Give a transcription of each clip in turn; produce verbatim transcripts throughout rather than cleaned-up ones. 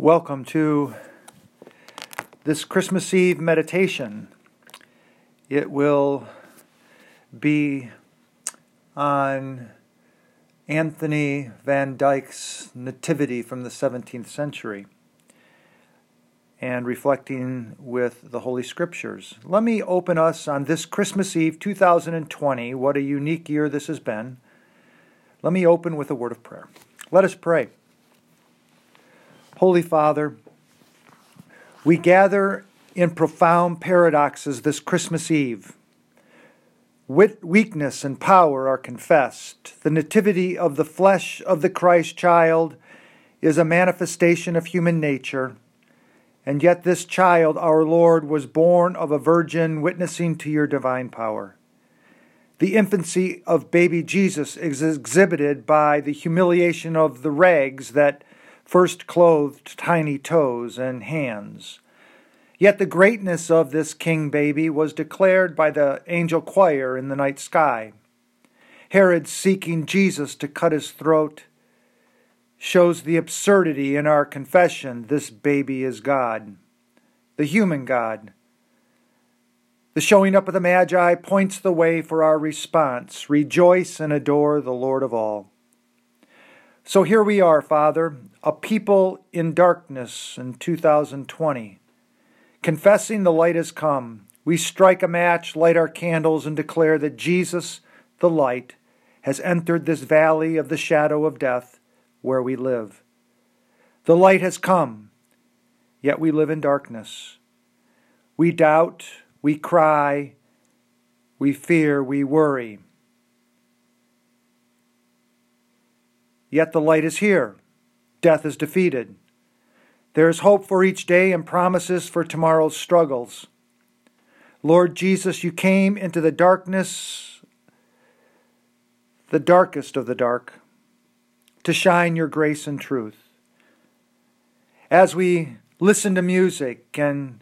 Welcome to this Christmas Eve meditation. It will be on Anthony van Dyck's Nativity from the seventeenth century and reflecting with the Holy Scriptures. Let me open us on this Christmas Eve two thousand twenty. What a unique year this has been. Let me open with a word of prayer. Let us pray. Holy Father, we gather in profound paradoxes this Christmas Eve. Wit, weakness and power are confessed. The nativity of the flesh of the Christ child is a manifestation of human nature, and yet this child, our Lord, was born of a virgin, witnessing to your divine power. The infancy of baby Jesus is exhibited by the humiliation of the rags that first clothed tiny toes and hands. Yet the greatness of this king baby was declared by the angel choir in the night sky. Herod, seeking Jesus to cut his throat, shows the absurdity in our confession: this baby is God, the human God. The showing up of the Magi points the way for our response: rejoice and adore the Lord of all. So here we are, Father, a people in darkness in two thousand twenty. Confessing the light has come, we strike a match, light our candles, and declare that Jesus, the light, has entered this valley of the shadow of death where we live. The light has come, yet we live in darkness. We doubt, we cry, we fear, we worry. Yet the light is here. Death is defeated. There is hope for each day and promises for tomorrow's struggles. Lord Jesus, you came into the darkness, the darkest of the dark, to shine your grace and truth. As we listen to music and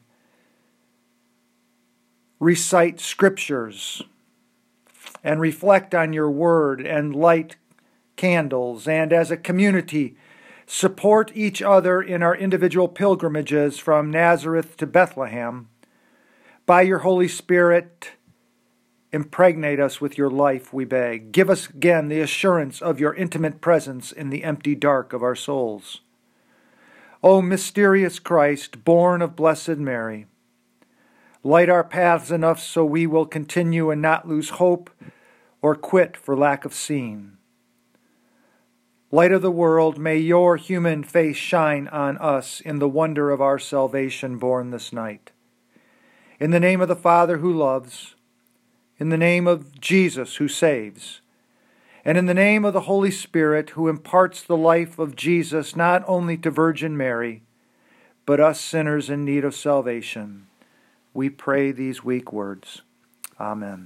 recite scriptures and reflect on your word and light candles, and as a community support each other in our individual pilgrimages from Nazareth to Bethlehem, by your Holy Spirit, impregnate us with your life, we beg. Give us again the assurance of your intimate presence in the empty dark of our souls. O mysterious Christ, born of Blessed Mary, light our paths enough so we will continue and not lose hope or quit for lack of seeing. Light of the world, may your human face shine on us in the wonder of our salvation born this night. In the name of the Father who loves, in the name of Jesus who saves, and in the name of the Holy Spirit who imparts the life of Jesus not only to Virgin Mary, but us sinners in need of salvation, we pray these weak words. Amen.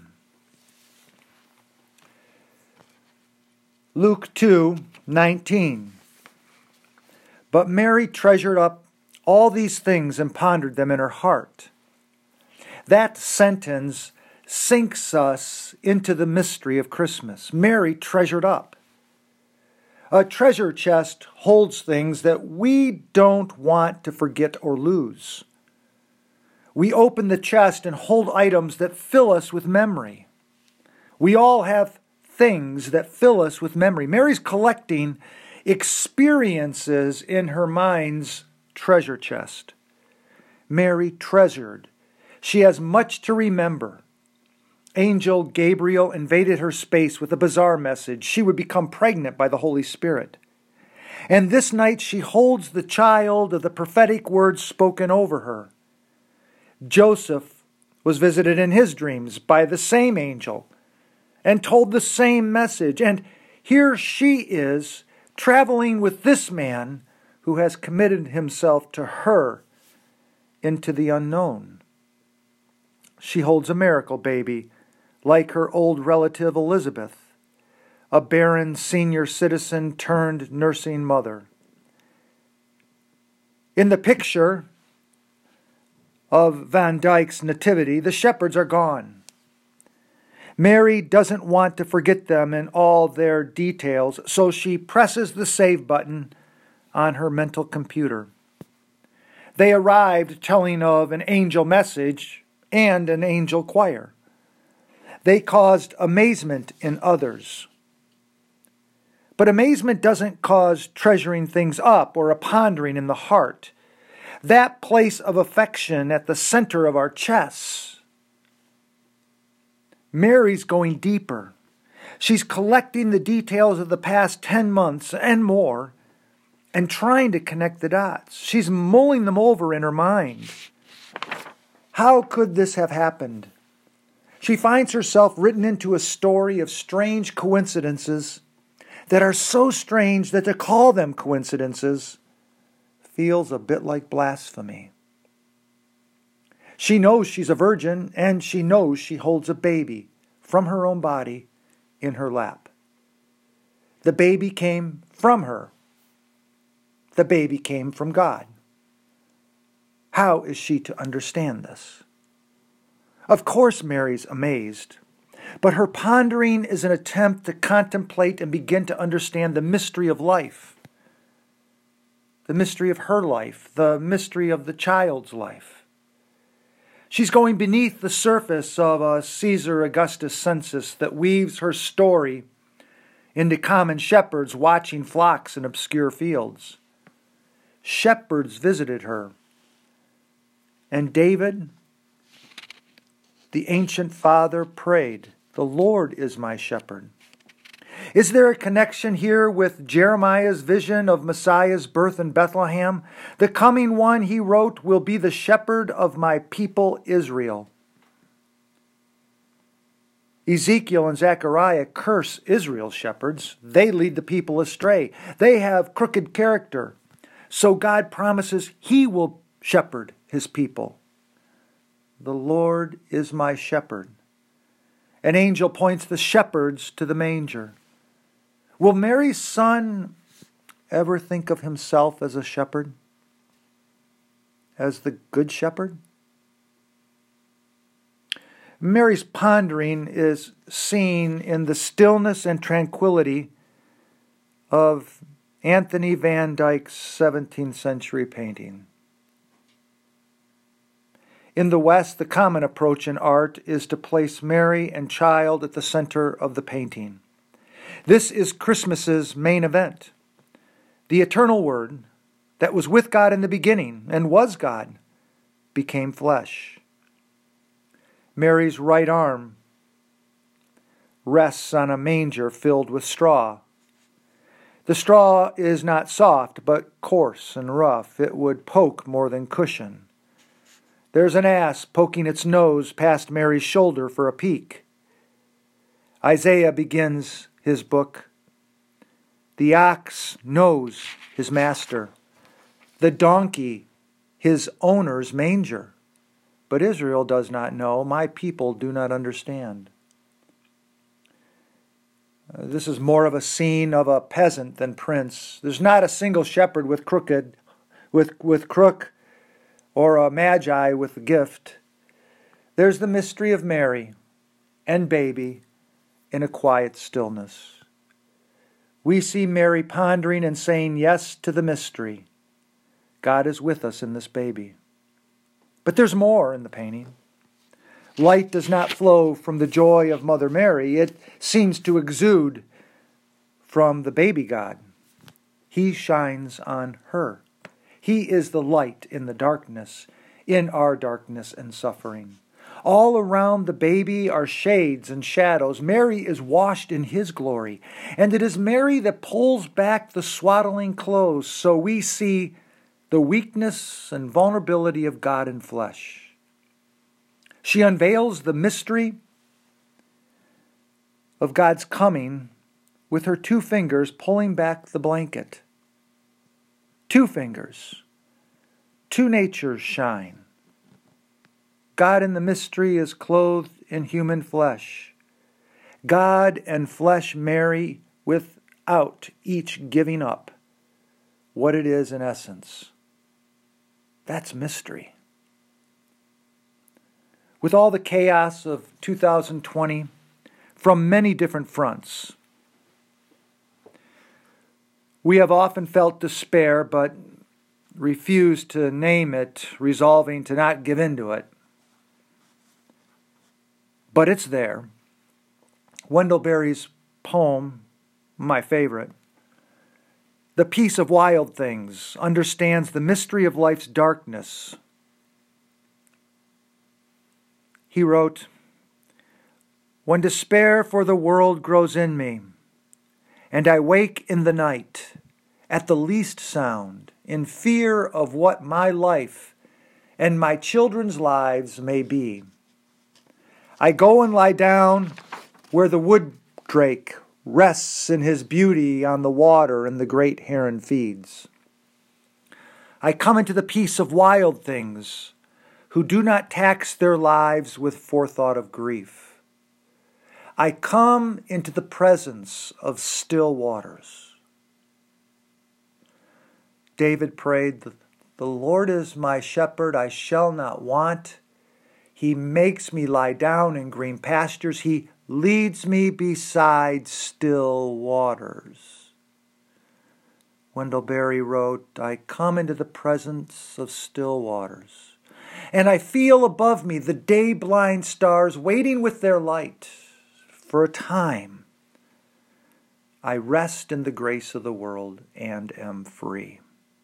Luke two nineteen. But Mary treasured up all these things and pondered them in her heart. That sentence sinks us into the mystery of Christmas. Mary treasured up. A treasure chest holds things that we don't want to forget or lose. We open the chest and hold items that fill us with memory. We all have things that fill us with memory. Mary's collecting experiences in her mind's treasure chest. Mary treasured. She has much to remember. Angel Gabriel invaded her space with a bizarre message. She would become pregnant by the Holy Spirit. And this night she holds the child of the prophetic words spoken over her. Joseph was visited in his dreams by the same angel and told the same message. And here she is, traveling with this man who has committed himself to her into the unknown. She holds a miracle baby, like her old relative Elizabeth, a barren senior citizen turned nursing mother. In the picture of Van Dyck's Nativity, the shepherds are gone. Mary doesn't want to forget them in all their details, so she presses the save button on her mental computer. They arrived telling of an angel message and an angel choir. They caused amazement in others. But amazement doesn't cause treasuring things up or a pondering in the heart. That place of affection at the center of our chests. Mary's going deeper. She's collecting the details of the past ten months and more and trying to connect the dots. She's mulling them over in her mind. How could this have happened? She finds herself written into a story of strange coincidences that are so strange that to call them coincidences feels a bit like blasphemy. She knows she's a virgin, and she knows she holds a baby from her own body in her lap. The baby came from her. The baby came from God. How is she to understand this? Of course, Mary's amazed, but her pondering is an attempt to contemplate and begin to understand the mystery of life, the mystery of her life, the mystery of the child's life. She's going beneath the surface of a Caesar Augustus census that weaves her story into common shepherds watching flocks in obscure fields. Shepherds visited her, and David, the ancient father, prayed, "The Lord is my shepherd." Is there a connection here with Jeremiah's vision of Messiah's birth in Bethlehem? The coming one, he wrote, will be the shepherd of my people Israel. Ezekiel and Zechariah curse Israel's shepherds. They lead the people astray. They have crooked character. So God promises he will shepherd his people. The Lord is my shepherd. An angel points the shepherds to the manger. Will Mary's son ever think of himself as a shepherd? As the good shepherd? Mary's pondering is seen in the stillness and tranquility of Anthony van Dyck's seventeenth century painting. In the West, the common approach in art is to place Mary and child at the center of the painting. This is Christmas's main event. The eternal Word that was with God in the beginning and was God became flesh. Mary's right arm rests on a manger filled with straw. The straw is not soft, but coarse and rough. It would poke more than cushion. There's an ass poking its nose past Mary's shoulder for a peek. Isaiah begins his book. The ox knows his master, the donkey his owner's manger. But Israel does not know, my people do not understand. Uh, this is more of a scene of a peasant than prince. There's not a single shepherd with crooked, with, with crook, or a magi with a gift. There's the mystery of Mary and baby in a quiet stillness. We see Mary pondering and saying yes to the mystery. God is with us in this baby. But there's more in the painting. Light does not flow from the joy of Mother Mary. It seems to exude from the baby God. He shines on her. He is the light in the darkness, in our darkness and suffering. All around the baby are shades and shadows. Mary is washed in his glory. And it is Mary that pulls back the swaddling clothes so we see the weakness and vulnerability of God in flesh. She unveils the mystery of God's coming with her two fingers pulling back the blanket. Two fingers. Two natures shine. God in the mystery is clothed in human flesh. God and flesh marry without each giving up what it is in essence. That's mystery. With all the chaos of two thousand twenty, from many different fronts, we have often felt despair, but refused to name it, resolving to not give in to it. But it's there. Wendell Berry's poem, my favorite. The peace of wild things understands the mystery of life's darkness. He wrote, "When despair for the world grows in me, and I wake in the night, at the least sound, in fear of what my life and my children's lives may be, I go and lie down where the wood drake rests in his beauty on the water and the great heron feeds. I come into the peace of wild things who do not tax their lives with forethought of grief. I come into the presence of still waters." David prayed, "The Lord is my shepherd, I shall not want. He makes me lie down in green pastures. He leads me beside still waters." Wendell Berry wrote, "I come into the presence of still waters, and I feel above me the day-blind stars waiting with their light. For a time, I rest in the grace of the world and am free."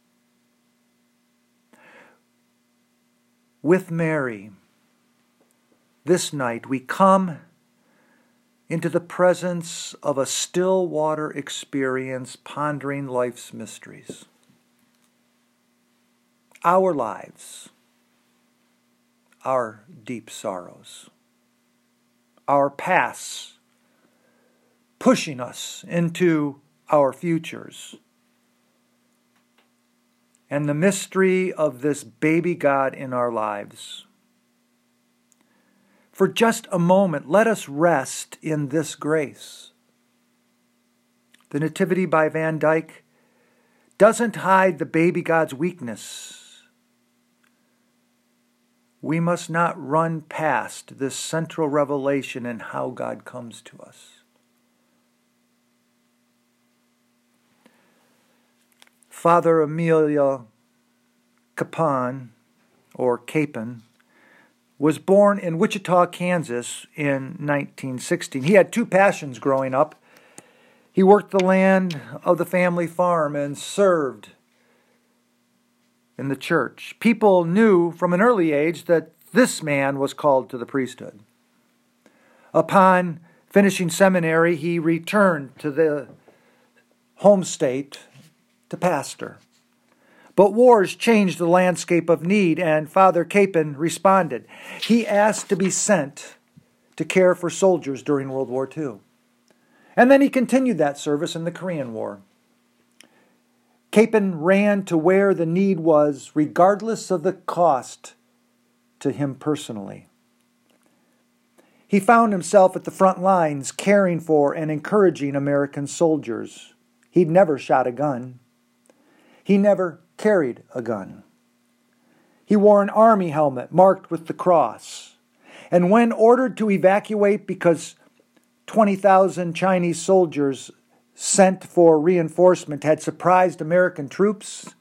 With Mary, this night we come into the presence of a still water experience, pondering life's mysteries. Our lives, our deep sorrows, our pasts pushing us into our futures, and the mystery of this baby God in our lives. For just a moment, let us rest in this grace. The Nativity by Van Dyck doesn't hide the baby God's weakness. We must not run past this central revelation in how God comes to us. Father Emilio Capon, or Capon, was born in Wichita, Kansas in nineteen sixteen. He had two passions growing up. He worked the land of the family farm and served in the church. People knew from an early age that this man was called to the priesthood. Upon finishing seminary, he returned to the home state to pastor. But wars changed the landscape of need, and Father Capon responded. He asked to be sent to care for soldiers during World War Two. And then he continued that service in the Korean War. Capon ran to where the need was, regardless of the cost to him personally. He found himself at the front lines, caring for and encouraging American soldiers. He'd never shot a gun. He never carried a gun. He wore an army helmet marked with the cross. And when ordered to evacuate because twenty thousand Chinese soldiers sent for reinforcement had surprised American troops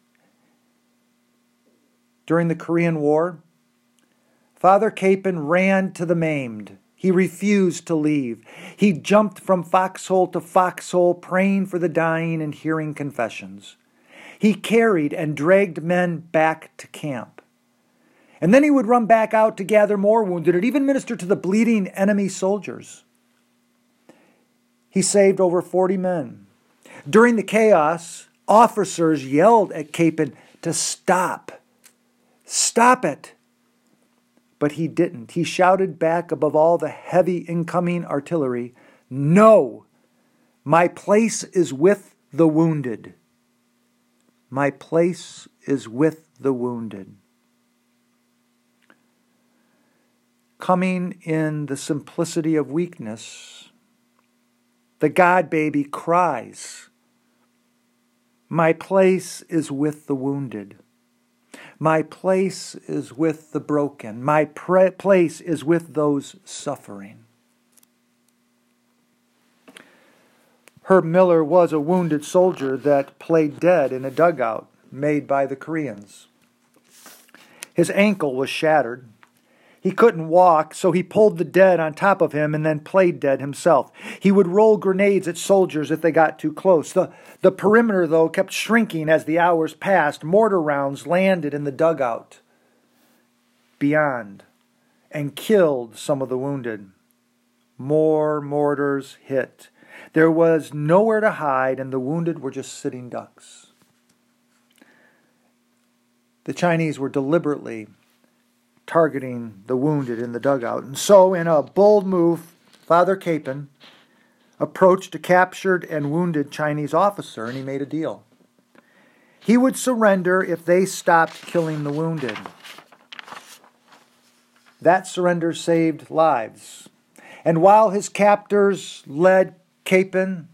during the Korean War, Father Capon ran to the maimed. He refused to leave. He jumped from foxhole to foxhole, praying for the dying and hearing confessions. He carried and dragged men back to camp. And then he would run back out to gather more wounded and even minister to the bleeding enemy soldiers. He saved over forty men. During the chaos, officers yelled at Capon to stop. Stop it. But he didn't. He shouted back above all the heavy incoming artillery, "No, my place is with the wounded. My place is with the wounded." Coming in the simplicity of weakness, the God baby cries, "My place is with the wounded. My place is with the broken. My pre- place is with those suffering." Herb Miller was a wounded soldier that played dead in a dugout made by the Koreans. His ankle was shattered. He couldn't walk, so he pulled the dead on top of him and then played dead himself. He would roll grenades at soldiers if they got too close. The, the perimeter, though, kept shrinking as the hours passed. Mortar rounds landed in the dugout beyond and killed some of the wounded. More mortars hit. There was nowhere to hide, and the wounded were just sitting ducks. The Chinese were deliberately targeting the wounded in the dugout. And so, in a bold move, Father Capon approached a captured and wounded Chinese officer, and he made a deal. He would surrender if they stopped killing the wounded. That surrender saved lives. And while his captors led Capon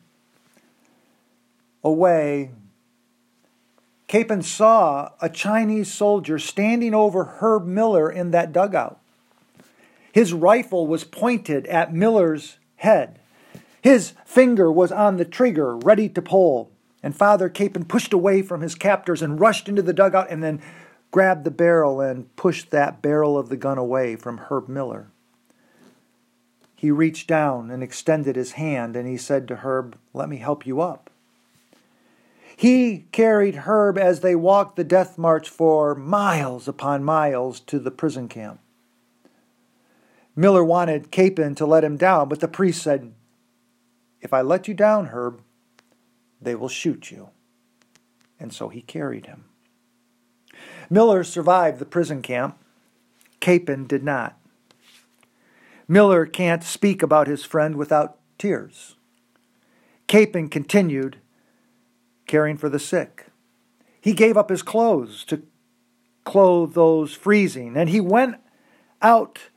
away, Capon saw a Chinese soldier standing over Herb Miller in that dugout. His rifle was pointed at Miller's head. His finger was on the trigger, ready to pull. And Father Capon pushed away from his captors and rushed into the dugout and then grabbed the barrel and pushed that barrel of the gun away from Herb Miller. He reached down and extended his hand, and he said to Herb, "Let me help you up." He carried Herb as they walked the death march for miles upon miles to the prison camp. Miller wanted Capon to let him down, but the priest said, "If I let you down, Herb, they will shoot you." And so he carried him. Miller survived the prison camp. Capon did not. Miller can't speak about his friend without tears. Capon continued caring for the sick. He gave up his clothes to clothe those freezing, and he went out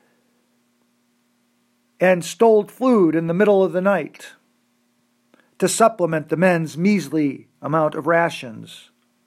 and stole food in the middle of the night to supplement the men's measly amount of rations.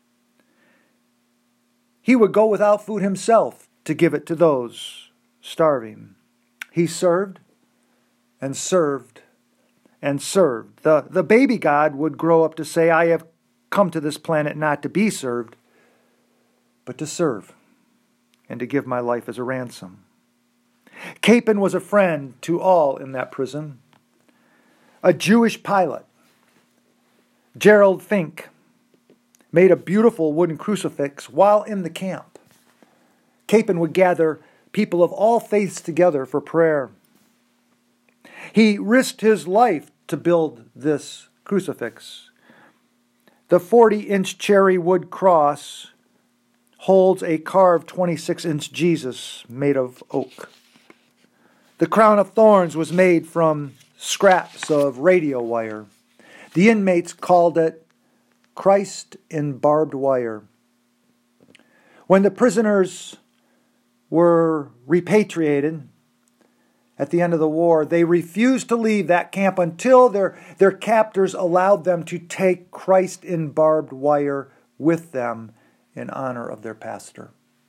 He would go without food himself to give it to those starving. He served and served and served. The, the baby God would grow up to say, "I have come to this planet not to be served, but to serve and to give my life as a ransom." Capon was a friend to all in that prison. A Jewish pilot, Gerald Fink, made a beautiful wooden crucifix while in the camp. Capon would gather people of all faiths together for prayer. He risked his life to build this crucifix. The forty-inch cherry wood cross holds a carved twenty-six inch Jesus made of oak. The crown of thorns was made from scraps of radio wire. The inmates called it Christ in barbed wire. When the prisoners were repatriated at the end of the war, they refused to leave that camp until their, their captors allowed them to take Christ in barbed wire with them in honor of their pastor.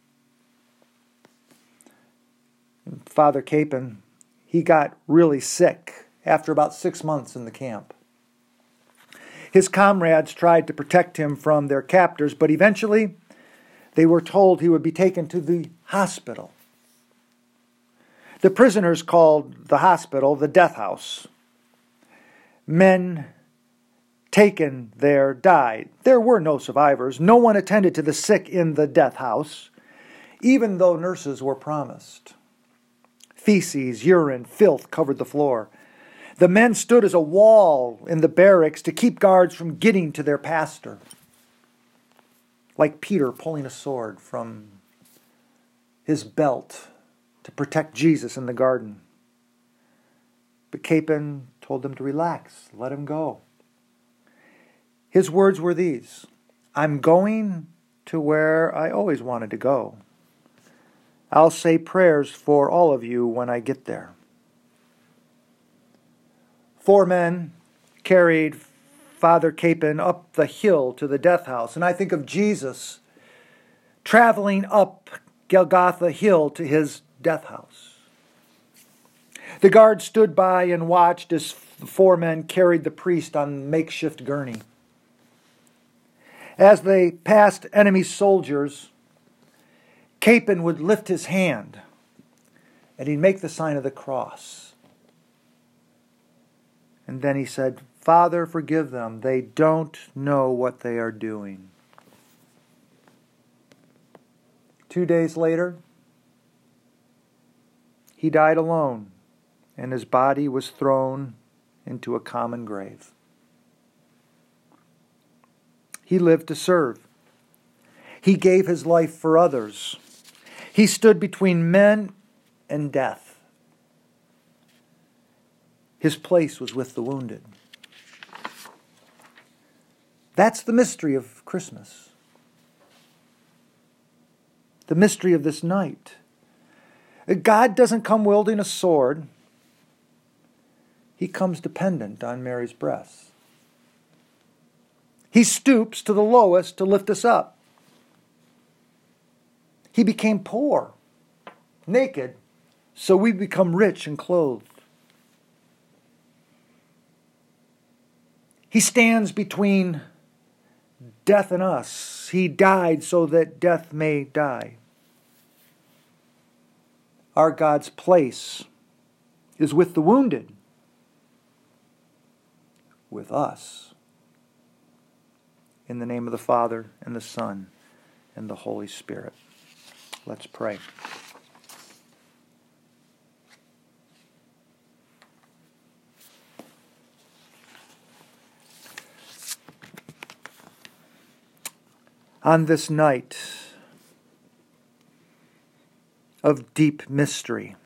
Father Capon, he got really sick after about six months in the camp. His comrades tried to protect him from their captors, but eventually they were told he would be taken to the hospital. The prisoners called the hospital the death house. Men taken there died. There were no survivors. No one attended to the sick in the death house, even though nurses were promised. Feces, urine, filth covered the floor. The men stood as a wall in the barracks to keep guards from getting to their pastor, like Peter pulling a sword from his belt to protect Jesus in the garden. But Capon told them to relax, let him go. His words were these: "I'm going to where I always wanted to go. I'll say prayers for all of you when I get there." Four men carried Father Capon up the hill to the death house, and I think of Jesus traveling up Golgotha Hill to his death house. The guards stood by and watched as the four men carried the priest on makeshift gurney. As they passed enemy soldiers, Capon would lift his hand and he'd make the sign of the cross. And then he said, "Father, forgive them. They don't know what they are doing." Two days later, he died alone, and his body was thrown into a common grave. He lived to serve. He gave his life for others. He stood between men and death. His place was with the wounded. That's the mystery of Christmas. The mystery of this night. God doesn't come wielding a sword. He comes dependent on Mary's breast. He stoops to the lowest to lift us up. He became poor, naked, so we become rich and clothed. He stands between death and us. He died so that death may die. Our God's place is with the wounded, with us. In the name of the Father, and the Son, and the Holy Spirit. Let's pray. On this night of deep mystery,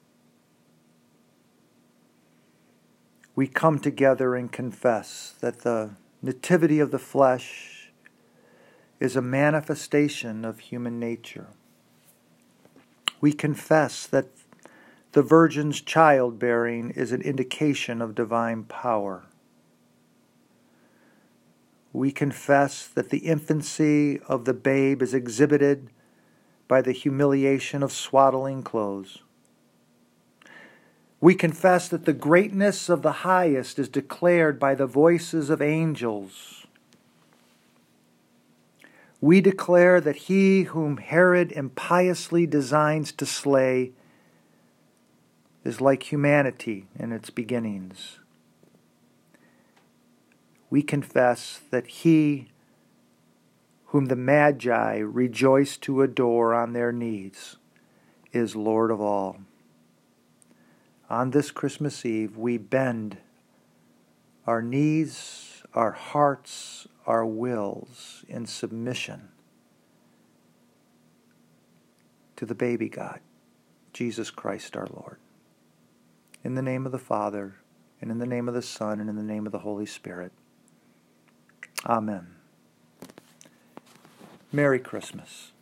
we come together and confess that the nativity of the flesh is a manifestation of human nature. We confess that the Virgin's childbearing is an indication of divine power. We confess that the infancy of the babe is exhibited by the humiliation of swaddling clothes. We confess that the greatness of the highest is declared by the voices of angels. We declare that he whom Herod impiously designs to slay is like humanity in its beginnings. We confess that he whom the Magi rejoice to adore on their knees is Lord of all. On this Christmas Eve, we bend our knees, our hearts, our wills in submission to the baby God, Jesus Christ our Lord. In the name of the Father, and in the name of the Son, and in the name of the Holy Spirit. Amen. Merry Christmas.